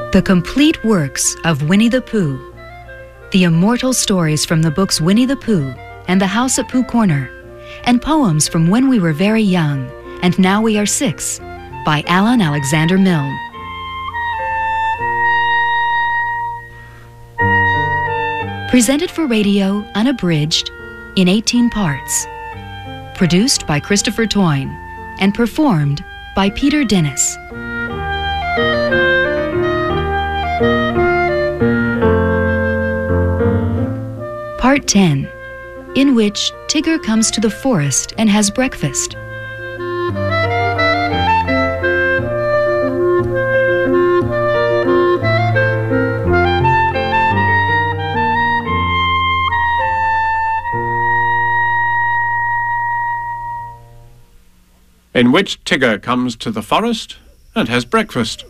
The complete works of Winnie the Pooh. The immortal stories from the books Winnie the Pooh and The House at Pooh Corner, and poems from when we were very young and now we are 6, by Alan Alexander Milne. Presented for radio, unabridged, in 18 parts. Produced by Christopher Toyne and performed by Peter Dennis. Part 10, in which Tigger comes to the forest and has breakfast. In which Tigger comes to the forest and has breakfast.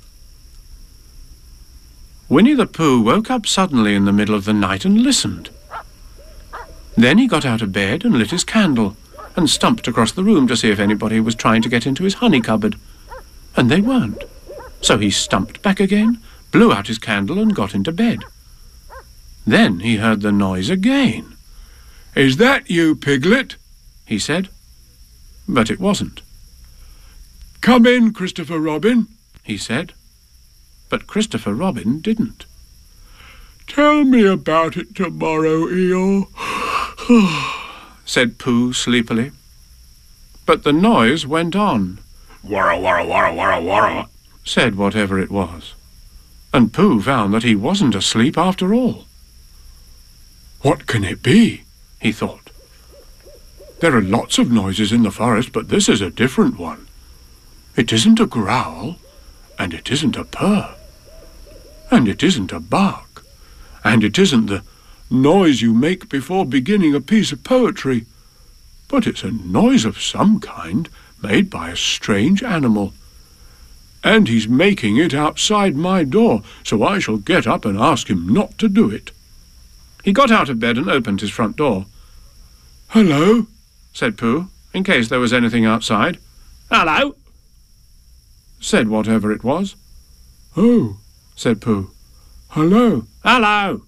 Winnie the Pooh woke up suddenly in the middle of the night and listened. Then he got out of bed and lit his candle and stumped across the room to see if anybody was trying to get into his honey cupboard. And they weren't. So he stumped back again, blew out his candle and got into bed. Then he heard the noise again. "Is that you, Piglet?" he said. But it wasn't. "Come in, Christopher Robin," he said. But Christopher Robin didn't. "Tell me about it tomorrow, Eeyore," said Pooh sleepily. But the noise went on. "Warra, warra, warra, warra, warra," said whatever it was. And Pooh found that he wasn't asleep after all. "What can it be?" he thought. "There are lots of noises in the forest, but this is a different one. It isn't a growl, and it isn't a purr, and it isn't a bark, and it isn't the noise you make before beginning a piece of poetry, but it's a noise of some kind made by a strange animal. And he's making it outside my door, so I shall get up and ask him not to do it." He got out of bed and opened his front door. "Hello," said Pooh, in case there was anything outside. "Hello," said whatever it was. "Oh," said Pooh. "Hello." "Hello."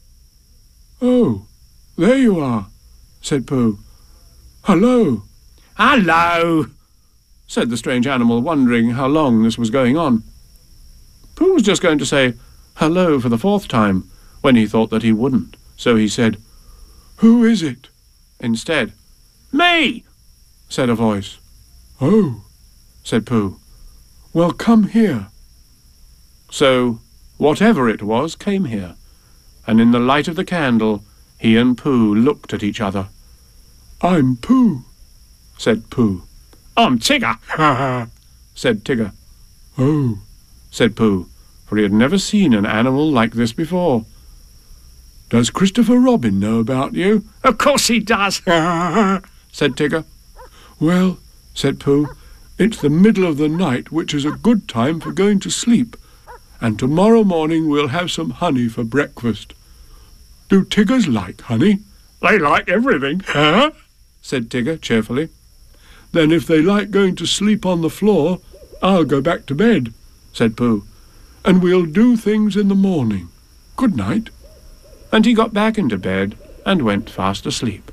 "Oh, there you are," said Pooh. "Hello." "Hello," said the strange animal, wondering how long this was going on. Pooh was just going to say hello for the 4th time when he thought that he wouldn't, so he said, "Who is it?" instead. "Me," said a voice. "Oh," said Pooh. "Well, come here." So, whatever it was came here, and in the light of the candle, he and Pooh looked at each other. "I'm Pooh," said Pooh. "I'm Tigger," said Tigger. "Oh," said Pooh, for he had never seen an animal like this before. "Does Christopher Robin know about you?" "Of course he does," said Tigger. "Well," said Pooh, "it's the middle of the night, which is a good time for going to sleep, and tomorrow morning we'll have some honey for breakfast. Do Tiggers like honey?" "They like everything," said Tigger cheerfully. "Then if they like going to sleep on the floor, I'll go back to bed," said Pooh, "and we'll do things in the morning. Good night." And he got back into bed and went fast asleep.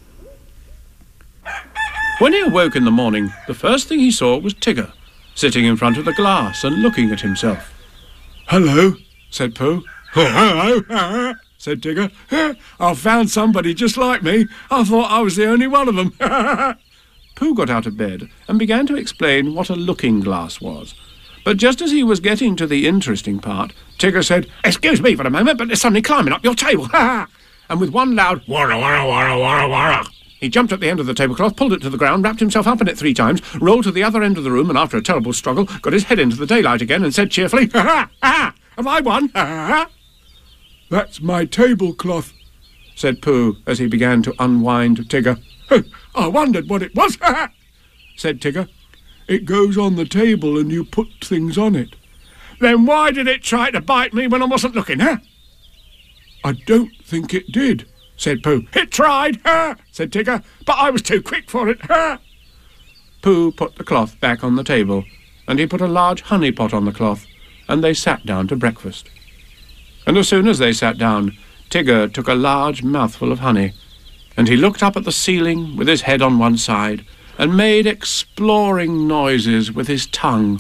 When he awoke in the morning, the first thing he saw was Tigger, sitting in front of the glass and looking at himself. "Hello," said Pooh. "Hello," said Tigger. "I've found somebody just like me. I thought I was the only one of them." Pooh got out of bed and began to explain what a looking-glass was. But just as he was getting to the interesting part, Tigger said, "Excuse me for a moment, but there's something climbing up your table." And with one loud "Warra, warra, warra, warra, warra," he jumped at the end of the tablecloth, pulled it to the ground, wrapped himself up in it 3 times, rolled to the other end of the room, and after a terrible struggle, got his head into the daylight again and said cheerfully, "Ha ha! Have I won? Ha!" "That's my tablecloth," said Pooh as he began to unwind Tigger. "I wondered what it was," said Tigger. "It goes on the table and you put things on it." "Then why did it try to bite me when I wasn't looking, "I don't think it did," said Pooh. "It tried," said Tigger, "but I was too quick for it." Pooh put the cloth back on the table, and he put a large honey pot on the cloth, and they sat down to breakfast. And as soon as they sat down, Tigger took a large mouthful of honey, and he looked up at the ceiling with his head on one side and made exploring noises with his tongue,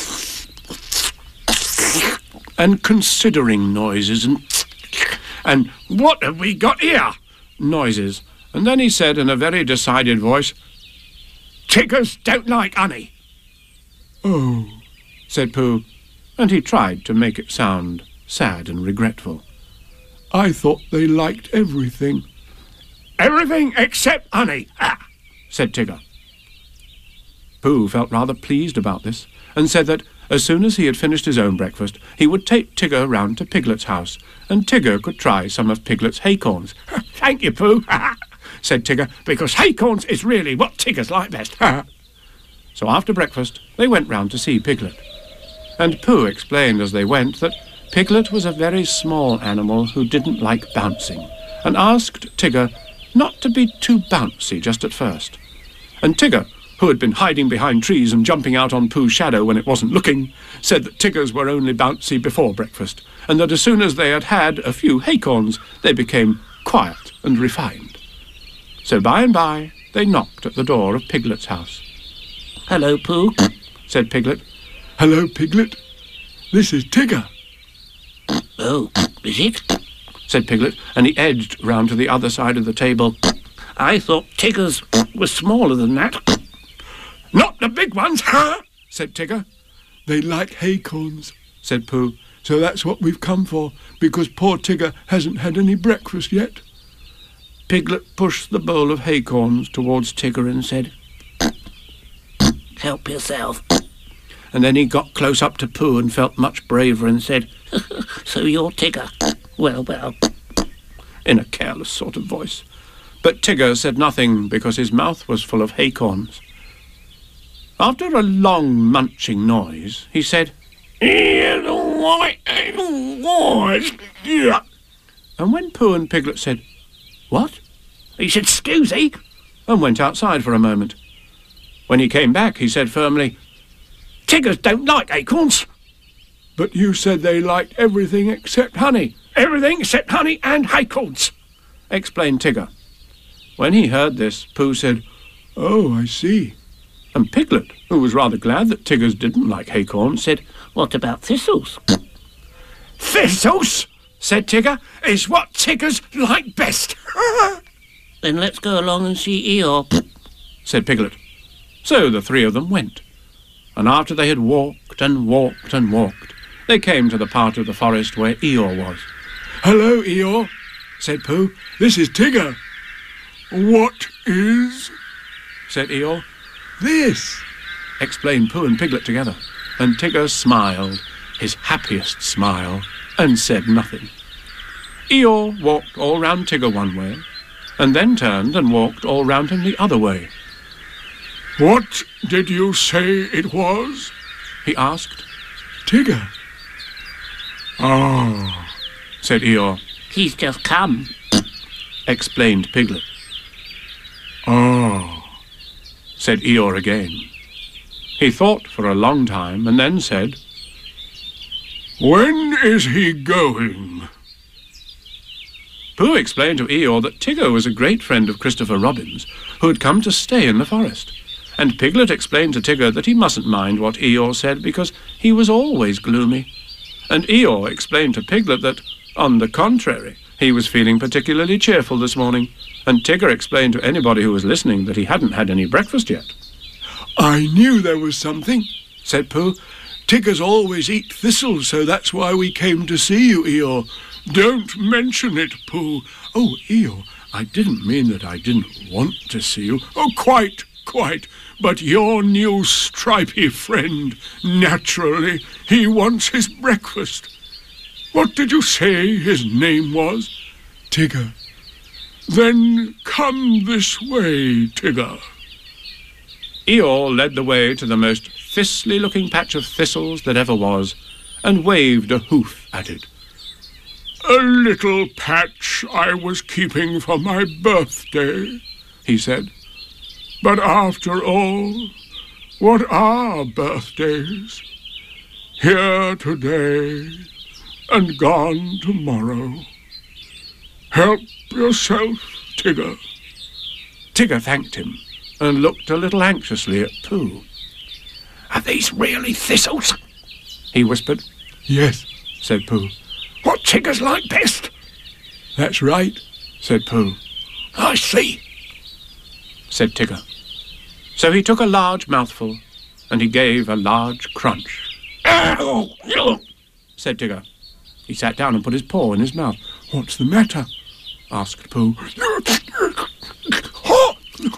and considering noises, and "What have we got here?" noises. And then he said in a very decided voice, "Tiggers don't like honey." "Oh," said Pooh, and he tried to make it sound sad and regretful. "I thought they liked everything." "Everything except honey," said Tigger. Pooh felt rather pleased about this, and said that as soon as he had finished his own breakfast, he would take Tigger round to Piglet's house, and Tigger could try some of Piglet's haycorns. "Thank you, Pooh," said Tigger, "because haycorns is really what Tiggers like best." So after breakfast, they went round to see Piglet. And Pooh explained as they went that Piglet was a very small animal who didn't like bouncing, and asked Tigger not to be too bouncy just at first. And Tigger, who had been hiding behind trees and jumping out on Pooh's shadow when it wasn't looking, said that Tiggers were only bouncy before breakfast, and that as soon as they had had a few haycorns, they became quiet and refined. So by and by, they knocked at the door of Piglet's house. "Hello, Pooh," said Piglet. "Hello, Piglet. This is Tigger." "Oh, is it?" said Piglet, and he edged round to the other side of the table. "I thought Tiggers were smaller than that." "Not the big ones, said Tigger. "They like haycorns," said Pooh. "So that's what we've come for, because poor Tigger hasn't had any breakfast yet." Piglet pushed the bowl of haycorns towards Tigger and said, "Help yourself." And then he got close up to Pooh and felt much braver and said, "So you're Tigger? Well, well," in a careless sort of voice. But Tigger said nothing because his mouth was full of haycorns. After a long munching noise, he said, "And when Pooh and Piglet said, "What?" he said, "Scusi," and went outside for a moment. When he came back, he said firmly, "Tiggers don't like acorns." "But you said they liked everything except honey." "Everything except honey and acorns," explained Tigger. When he heard this, Pooh said, "Oh, I see." And Piglet, who was rather glad that Tiggers didn't like acorns, said, "What about thistles?" "Thistles," said Tigger, "is what Tiggers like best." "Then let's go along and see Eeyore," said Piglet. So the three of them went. And after they had walked and walked and walked, they came to the part of the forest where Eeyore was. "Hello, Eeyore," said Pooh. "This is Tigger." "What is?" said Eeyore. "This," explained Pooh and Piglet together, and Tigger smiled, his happiest smile, and said nothing. Eeyore walked all round Tigger one way, and then turned and walked all round him the other way. "What did you say it was?" he asked. "Tigger." "Ah," said Eeyore. "He's just come," explained Piglet. "Ah," said Eeyore again. He thought for a long time and then said, "When is he going?" Pooh explained to Eeyore that Tigger was a great friend of Christopher Robin's, who had come to stay in the forest. And Piglet explained to Tigger that he mustn't mind what Eeyore said because he was always gloomy. And Eeyore explained to Piglet that, on the contrary, he was feeling particularly cheerful this morning. And Tigger explained to anybody who was listening that he hadn't had any breakfast yet. "I knew there was something," said Pooh. "Tiggers always eat thistles, so that's why we came to see you, Eeyore." "Don't mention it, Pooh." "Oh, Eeyore, I didn't mean that I didn't want to see you." "Oh, quite. But your new stripy friend, naturally, he wants his breakfast. What did you say his name was?" "Tigger." "Then come this way, Tigger." Eeyore led the way to the most thistly-looking patch of thistles that ever was, and waved a hoof at it. "A little patch I was keeping for my birthday," he said. "But after all, what are birthdays? Here today and gone tomorrow. Help yourself, Tigger. Tigger thanked him and looked a little anxiously at Pooh. Are these really thistles? He whispered. Yes, said Pooh. What Tiggers like best? That's right, said Pooh. I see, said Tigger. So he took a large mouthful and he gave a large crunch. Ow! Said Tigger. He sat down and put his paw in his mouth. What's the matter? Asked Pooh. Hot!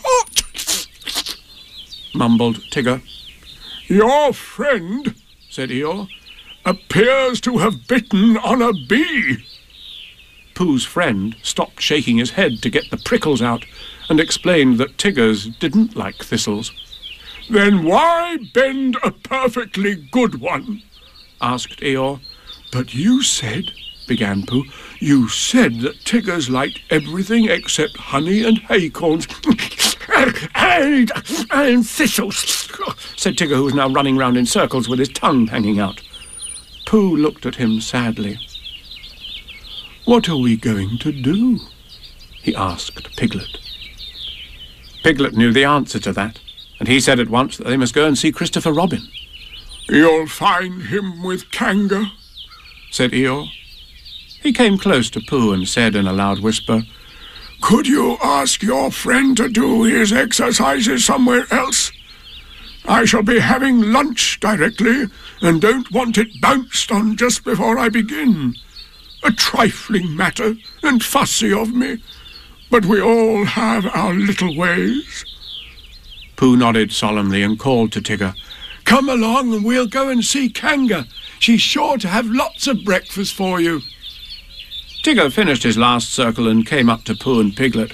Mumbled Tigger. Your friend, said Eeyore, appears to have bitten on a bee. Pooh's friend stopped shaking his head to get the prickles out and explained that Tiggers didn't like thistles. Then why bend a perfectly good one? Asked Eeyore. But you said, began Pooh, you said that Tiggers liked everything except honey and acorns. and thistles, said Tigger, who was now running round in circles with his tongue hanging out. Pooh looked at him sadly. What are we going to do? He asked Piglet. Piglet knew the answer to that, and he said at once that they must go and see Christopher Robin. You'll find him with Kanga, said Eeyore. He came close to Pooh and said in a loud whisper, Could you ask your friend to do his exercises somewhere else? I shall be having lunch directly and don't want it bounced on just before I begin. A trifling matter and fussy of me, but we all have our little ways. Pooh nodded solemnly and called to Tigger, Come along and we'll go and see Kanga. She's sure to have lots of breakfast for you. Tigger finished his last circle and came up to Pooh and Piglet.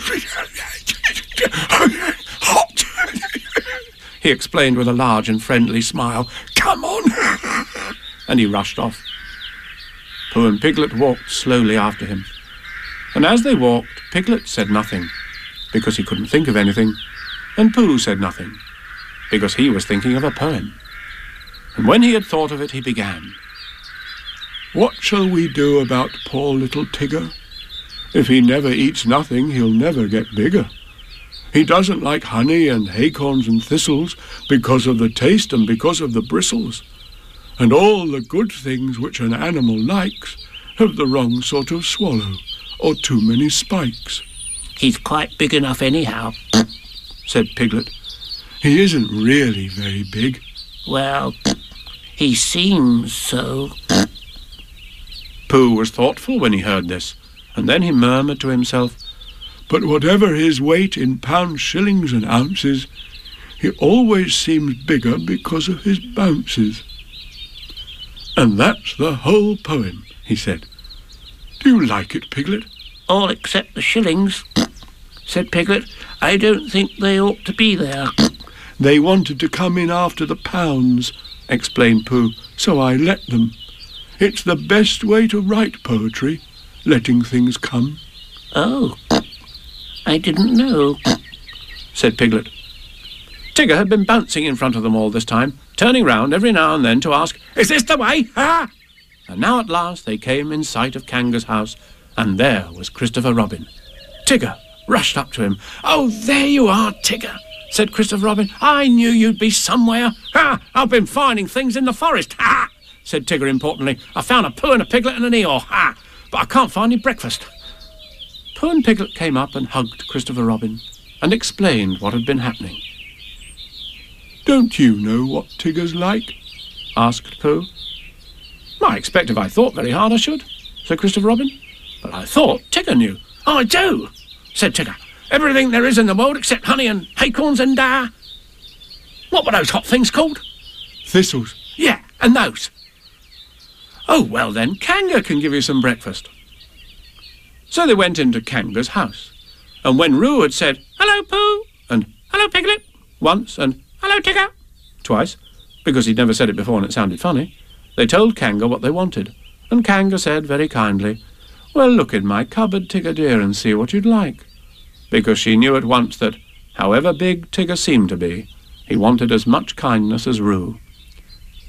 Hot, he explained with a large and friendly smile. Come on. And he rushed off. Pooh and Piglet walked slowly after him. And as they walked, Piglet said nothing, because he couldn't think of anything, and Pooh said nothing, because he was thinking of a poem. And when he had thought of it, he began. What shall we do about poor little Tigger? If he never eats nothing, he'll never get bigger. He doesn't like honey and acorns and thistles because of the taste and because of the bristles. And all the good things which an animal likes have the wrong sort of swallow or too many spikes. He's quite big enough anyhow, said Piglet. He isn't really very big. Well, he seems so. Pooh was thoughtful when he heard this, and then he murmured to himself, But whatever his weight in pounds, shillings and ounces, he always seems bigger because of his bounces. And that's the whole poem, he said. Do you like it, Piglet? All except the shillings, said Piglet. I don't think they ought to be there. They wanted to come in after the pounds, explained Pooh, so I let them. It's the best way to write poetry, letting things come. Oh, I didn't know, said Piglet. Tigger had been bouncing in front of them all this time, turning round every now and then to ask, Is this the way? Ha! And now at last they came in sight of Kanga's house, and there was Christopher Robin. Tigger rushed up to him. Oh, there you are, Tigger, said Christopher Robin. I knew you'd be somewhere. Ha! I've been finding things in the forest. Ha! Said Tigger importantly. I found a Pooh and a Piglet and an Eeyore. Ha! But I can't find any breakfast. Pooh and Piglet came up and hugged Christopher Robin and explained what had been happening. Don't you know what Tigger's like? Asked Pooh. I expect if I thought very hard I should, said Christopher Robin. But I thought Tigger knew. I do, said Tigger. Everything there is in the world except honey and acorns and, what were those hot things called? Thistles. Yeah, and those. Oh, well then, Kanga can give you some breakfast. So they went into Kanga's house. And when Roo had said, Hello, Pooh, and Hello, Piglet, once, and Hello, Tigger, twice, because he'd never said it before and it sounded funny, they told Kanga what they wanted. And Kanga said very kindly, Well, look in my cupboard, Tigger dear, and see what you'd like. Because she knew at once that, however big Tigger seemed to be, he wanted as much kindness as Roo.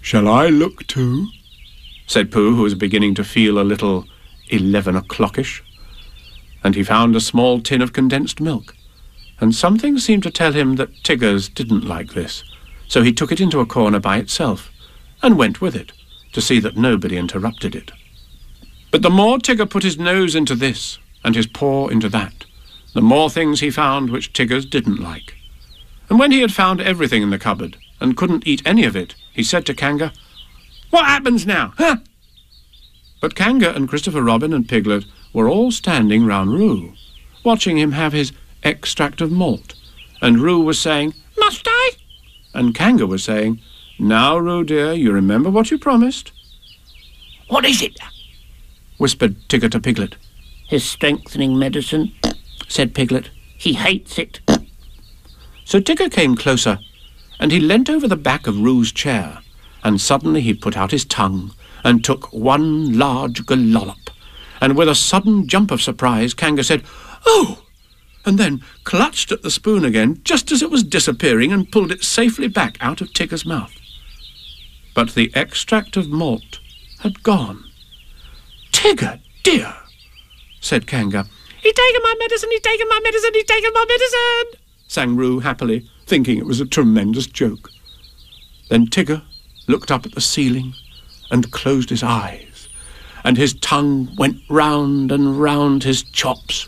Shall I look too? Said Pooh, who was beginning to feel a little 11 o'clockish. And he found a small tin of condensed milk, and something seemed to tell him that Tiggers didn't like this, so he took it into a corner by itself, and went with it, to see that nobody interrupted it. But the more Tigger put his nose into this, and his paw into that, the more things he found which Tiggers didn't like. And when he had found everything in the cupboard, and couldn't eat any of it, he said to Kanga, "What happens now, huh?" But Kanga and Christopher Robin and Piglet were all standing round Roo, watching him have his extract of malt, and Roo was saying, "Must I?" And Kanga was saying, "Now, Roo dear, you remember what you promised." What is it? Whispered Tigger to Piglet. His strengthening medicine, said Piglet. He hates it. So Tigger came closer, and he leant over the back of Roo's chair, and suddenly he put out his tongue and took one large gallop, and with a sudden jump of surprise, Kanga said, "Oh!" and then clutched at the spoon again just as it was disappearing and pulled it safely back out of Tigger's mouth. But the extract of malt had gone. "Tigger, dear," said Kanga. "He's taken my medicine, he's taken my medicine, he's taken my medicine," sang Roo happily, thinking it was a tremendous joke. Then Tigger looked up at the ceiling and closed his eyes, and his tongue went round and round his chops,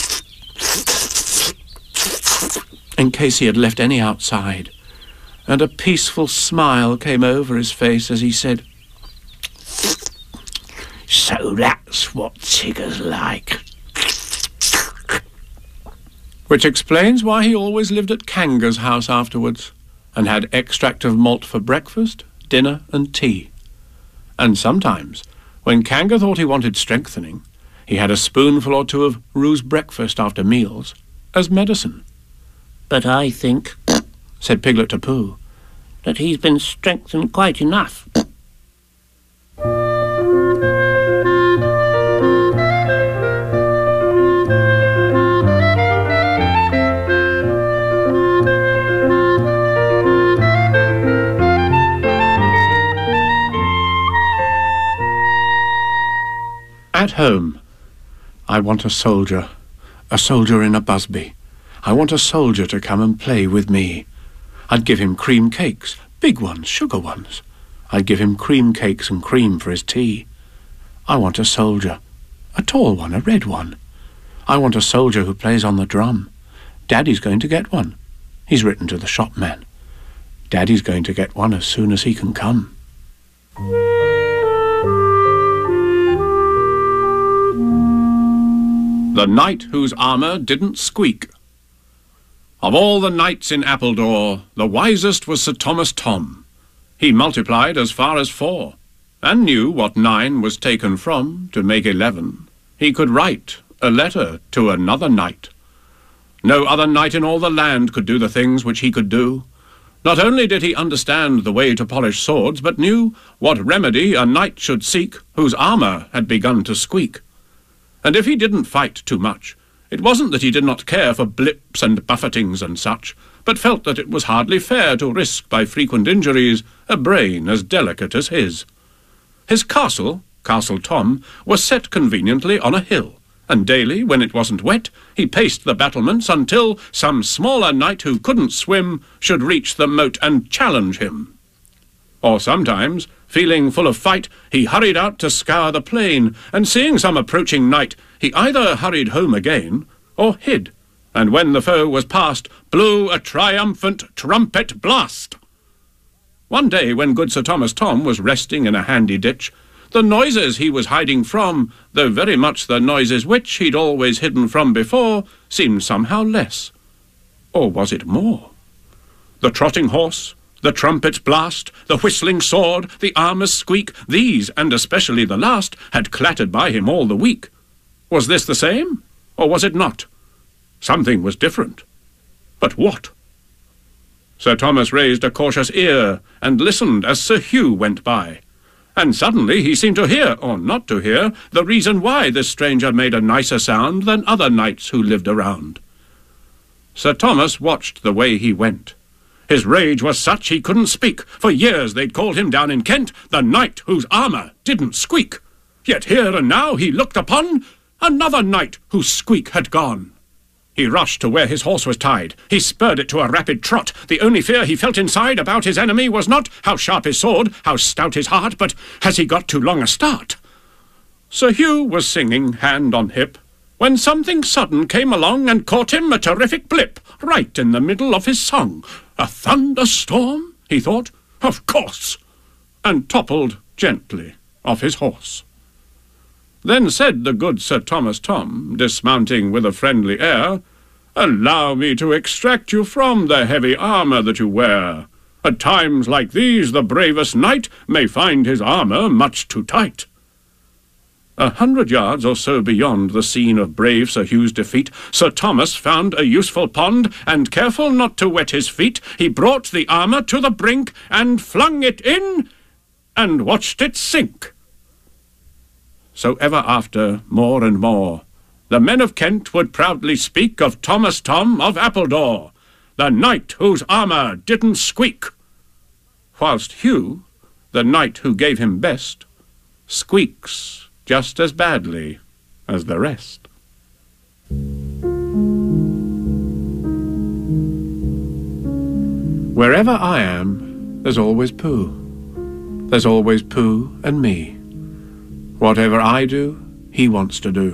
in case he had left any outside, and a peaceful smile came over his face as he said, "So that's what Tigger's like." Which explains why he always lived at Kanga's house afterwards, and had extract of malt for breakfast, dinner and tea. And sometimes, when Kanga thought he wanted strengthening, he had a spoonful or two of Roo's breakfast after meals as medicine. "But I think," said Piglet to Pooh, "that he's been strengthened quite enough." At home. I want a soldier in a busby. I want a soldier to come and play with me. I'd give him cream cakes, big ones, sugar ones. I'd give him cream cakes and cream for his tea. I want a soldier, a tall one, a red one. I want a soldier who plays on the drum. Daddy's going to get one. He's written to the shopman. Daddy's going to get one as soon as he can come. The Knight Whose Armour Didn't Squeak. Of all the knights in Appledore, the wisest was Sir Thomas Thom. He multiplied as far as 4, and knew what 9 was taken from to make 11. He could write a letter to another knight. No other knight in all the land could do the things which he could do. Not only did he understand the way to polish swords, but knew what remedy a knight should seek whose armour had begun to squeak. And if he didn't fight too much, it wasn't that he did not care for blips and buffetings and such, but felt that it was hardly fair to risk by frequent injuries a brain as delicate as his. His castle, Castle Tom, was set conveniently on a hill, and daily, when it wasn't wet, he paced the battlements until some smaller knight who couldn't swim should reach the moat and challenge him. Or sometimes, feeling full of fight, he hurried out to scour the plain, and seeing some approaching knight, he either hurried home again, or hid, and when the foe was past, blew a triumphant trumpet blast. One day, when good Sir Thomas Thom was resting in a handy ditch, the noises he was hiding from, though very much the noises which he'd always hidden from before, seemed somehow less. Or was it more? The trotting horse, the trumpet blast, the whistling sword, the armour's squeak, these, and especially the last, had clattered by him all the week. Was this the same, or was it not? Something was different. But what? Sir Thomas raised a cautious ear, and listened as Sir Hugh went by. And suddenly he seemed to hear, or not to hear, the reason why this stranger made a nicer sound than other knights who lived around. Sir Thomas watched the way he went. His rage was such he couldn't speak. For years they'd called him down in Kent the knight whose armour didn't squeak. Yet here and now he looked upon another knight whose squeak had gone. He rushed to where his horse was tied. He spurred it to a rapid trot. The only fear he felt inside about his enemy was not how sharp his sword, how stout his heart, but has he got too long a start? Sir Hugh was singing, hand on hip, when something sudden came along and caught him a terrific blip, right in the middle of his song. A thunderstorm, he thought, of course, and toppled gently off his horse. Then said the good Sir Thomas Thom, dismounting with a friendly air, "Allow me to extract you from the heavy armour that you wear. At times like these the bravest knight may find his armour much too tight." 100 yards or so beyond the scene of brave Sir Hugh's defeat, Sir Thomas found a useful pond, and careful not to wet his feet, he brought the armour to the brink, and flung it in, and watched it sink. So ever after, more and more, the men of Kent would proudly speak of Thomas Thom of Appledore, the knight whose armour didn't squeak, whilst Hugh, the knight who gave him best, squeaks just as badly as the rest. Wherever I am, there's always Pooh. There's always Pooh and me. Whatever I do, he wants to do.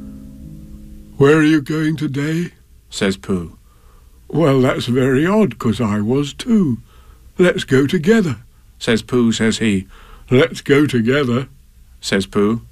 "Where are you going today?" says Pooh. "Well, that's very odd, 'cause I was too. Let's go together." Says Pooh, says he. "Let's go together," says Pooh.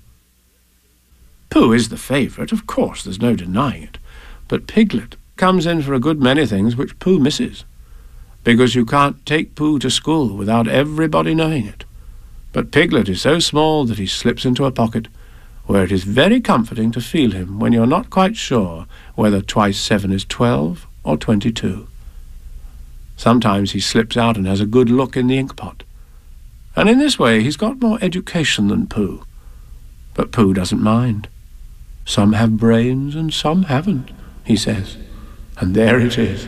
Pooh is the favourite, of course, there's no denying it. But Piglet comes in for a good many things which Pooh misses, because you can't take Pooh to school without everybody knowing it. But Piglet is so small that he slips into a pocket, where it is very comforting to feel him when you're not quite sure whether twice 7 is 12 or 22. Sometimes he slips out and has a good look in the inkpot, and in this way he's got more education than Pooh. But Pooh doesn't mind. "Some have brains and some haven't," he says, and there it is.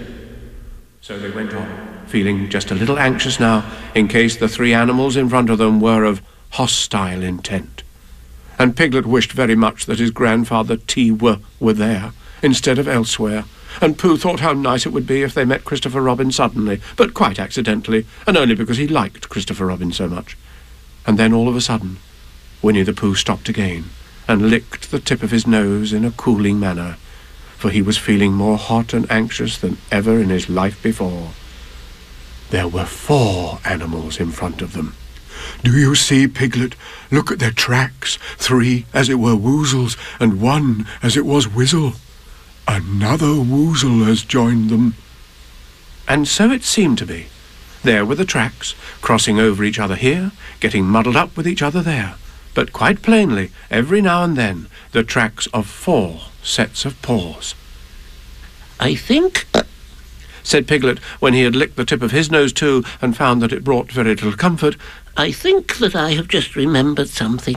So they went on, feeling just a little anxious now, in case the 3 animals in front of them were of hostile intent. And Piglet wished very much that his grandfather T were there, instead of elsewhere, and Pooh thought how nice it would be if they met Christopher Robin suddenly, but quite accidentally, and only because he liked Christopher Robin so much. And then all of a sudden, Winnie the Pooh stopped again, and licked the tip of his nose in a cooling manner, for he was feeling more hot and anxious than ever in his life before. There were 4 animals in front of them. "Do you see, Piglet? Look at their tracks. 3 as it were woozles, and 1 as it was Whizzle. Another woozle has joined them." And so it seemed to be. There were the tracks, crossing over each other here, getting muddled up with each other there, but quite plainly, every now and then, the tracks of 4 sets of paws. "I think," said Piglet, when he had licked the tip of his nose too, and found that it brought very little comfort, "I think that I have just remembered something.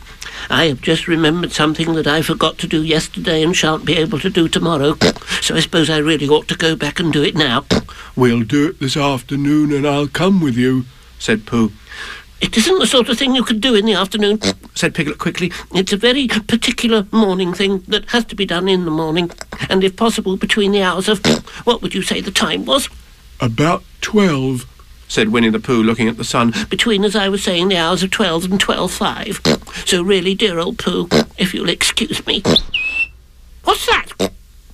I have just remembered something that I forgot to do yesterday and shan't be able to do tomorrow. So I suppose I really ought to go back and do it now." "We'll do it this afternoon, and I'll come with you," said Pooh. "It isn't the sort of thing you could do in the afternoon," said Piglet quickly. "It's a very particular morning thing that has to be done in the morning, and if possible between the hours of—" "What would you say the time was?" "About 12. said Winnie the Pooh, looking at the sun. "Between, as I was saying, the hours of 12 and 12:05. So really, dear old Pooh, if you'll excuse me." "What's that?"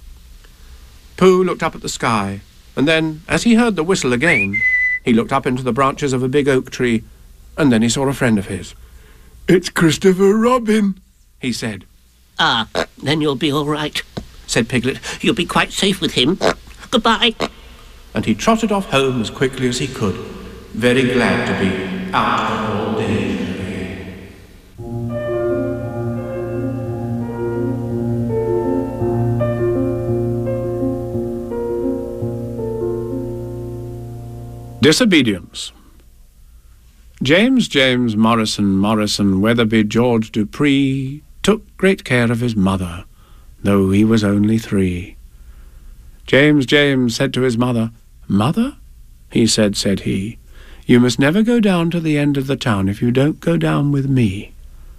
Pooh looked up at the sky, and then, as he heard the whistle again, he looked up into the branches of a big oak tree, and then he saw a friend of his. "It's Christopher Robin," he said. "Ah, then you'll be all right," said Piglet. "You'll be quite safe with him. Goodbye." And he trotted off home as quickly as he could, very glad to be out of all danger again. Disobedience. James Morrison Weatherby George Dupree took great care of his mother, though he was only 3. James said to his mother, "Mother, he said he, you must never go down to the end of the town if you don't go down with me.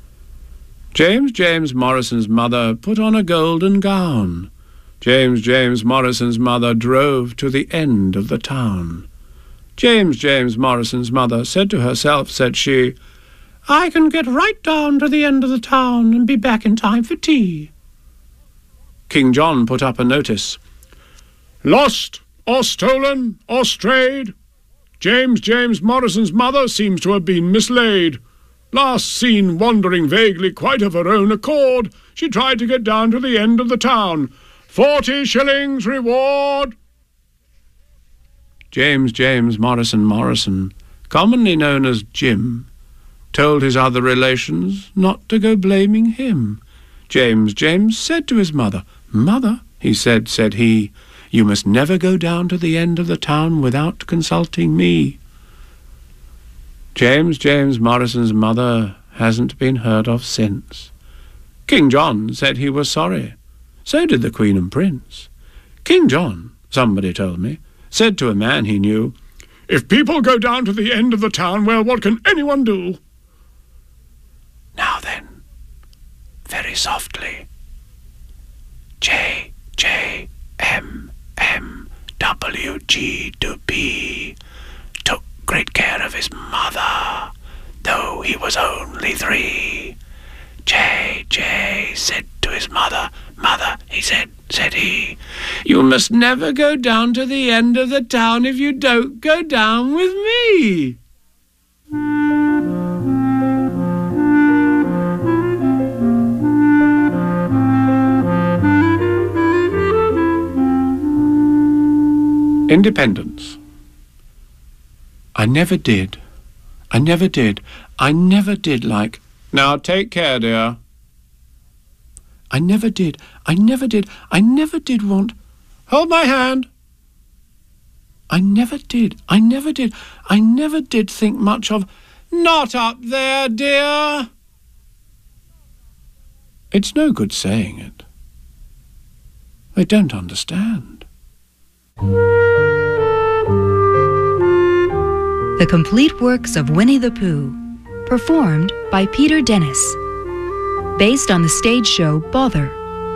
James Morrison's mother put on a golden gown. James Morrison's mother drove to the end of the town. James Morrison's mother said to herself, said she, I can get right down to the end of the town and be back in time for tea. King John put up a notice. Lost, or stolen, or strayed. James Morrison's mother seems to have been mislaid. Last seen wandering vaguely quite of her own accord, she tried to get down to the end of the town. 40 shillings reward. James Morrison, commonly known as Jim, told his other relations not to go blaming him. James said to his mother, Mother, he said he, you must never go down to the end of the town without consulting me. James Morrison's mother hasn't been heard of since. King John said he was sorry. So did the Queen and Prince. King John, somebody told me, said to a man he knew, If people go down to the end of the town, well, what can anyone do? Now then, very softly, J.M.M.W.G. took great care of his mother, though he was only 3. J. said to his mother, Mother, he said he, you must never go down to the end of the town if you don't go down with me. Independence. I never did like... Now take care, dear. I never did want... Hold my hand. I never did think much of... Not up there, dear. It's no good saying it. They don't understand. The complete works of Winnie the Pooh, performed by Peter Dennis, based on the stage show Bother.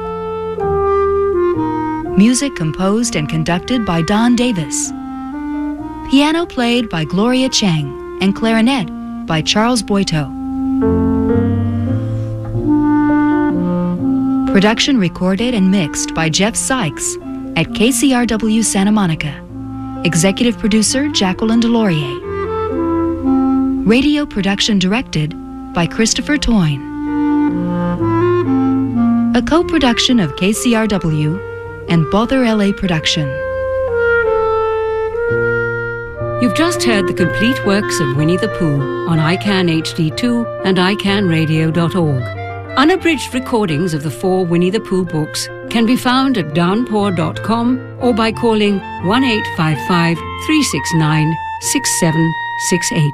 Music composed and conducted by Don Davis. Piano played by Gloria Chang and clarinet by Charles Boito. Production recorded and mixed by Jeff Sykes at KCRW Santa Monica. Executive producer Jacqueline Delorier. Radio production directed by Christopher Toyne. A co-production of KCRW and Bother LA Production. You've just heard the complete works of Winnie the Pooh on ICANN HD2 and iCannRadio.org. Unabridged recordings of the 4 Winnie the Pooh books can be found at downpour.com or by calling 1-855-369-6768.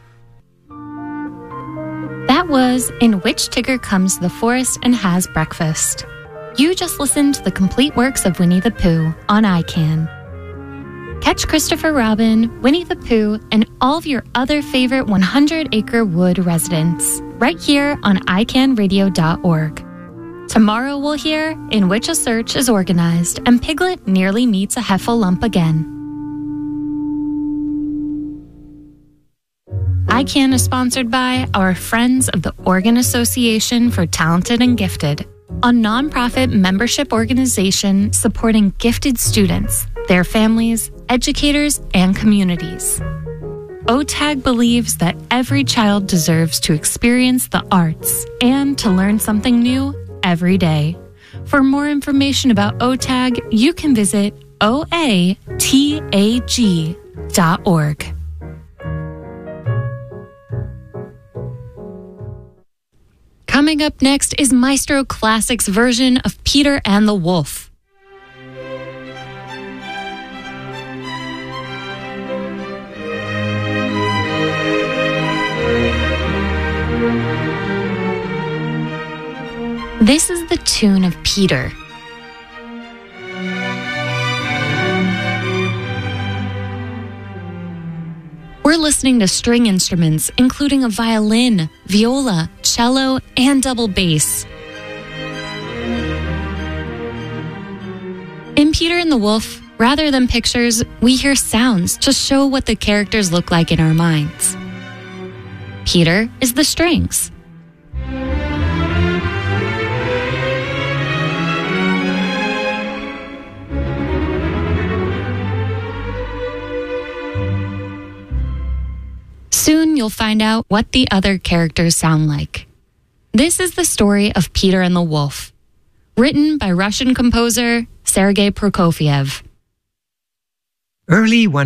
That was In Which Tigger Comes to the Forest and Has Breakfast. You just listened to the complete works of Winnie the Pooh on iCann. Catch Christopher Robin, Winnie the Pooh, and all of your other favorite 100-acre wood residents right here on iCannRadio.org. Tomorrow we'll hear In Which a Search is Organized and Piglet nearly meets a Heffalump again. iCann is sponsored by our friends of the Oregon Association for Talented and Gifted, a nonprofit membership organization supporting gifted students, their families, educators, and communities. OTAG believes that every child deserves to experience the arts and to learn something new every day. For more information about OTAG, you can visit oatag.org. Coming up next is Maestro Classics' version of Peter and the Wolf. This is the tune of Peter. listening to string instruments, including a violin, viola, cello, and double bass. In Peter and the Wolf, rather than pictures, we hear sounds to show what the characters look like in our minds. Peter is the strings. Soon you'll find out what the other characters sound like. This is the story of Peter and the Wolf, written by Russian composer Sergei Prokofiev. Early one